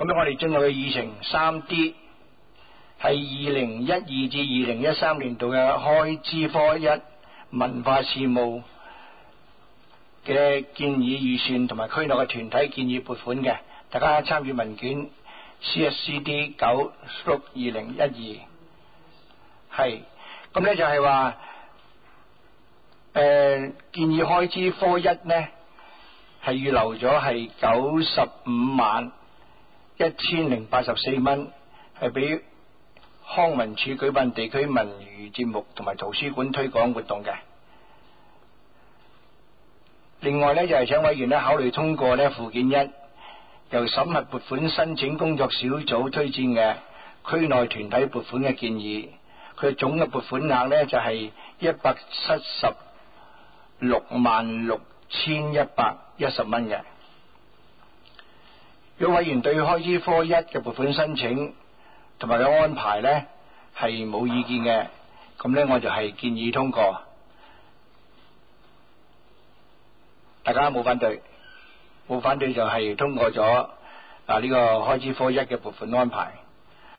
咁我哋進入嘅議程 3D 係2012至2013年度嘅開支科1文化事務嘅建議預算同埋區內嘅團體建議撥款嘅，大家參與文件 CSCD 9/2012係咁咧，就係話建議開支科1呢係預留咗係951084蚊，係俾康文署舉辦地區文娛節目同埋圖書館推廣活動嘅。另外呢，就係請委員呢考慮通過呢附件1由審核撥款申請工作小組推薦嘅區內團體撥款嘅建議，佢總嘅撥款額呢就係1766110蚊嘅。如果委員對開支科1嘅撥款申請同埋嘅安排呢係冇意見嘅，咁呢我就係建議通過。大家冇反對，冇反對就係通過咗呢個開支科1嘅撥款安排。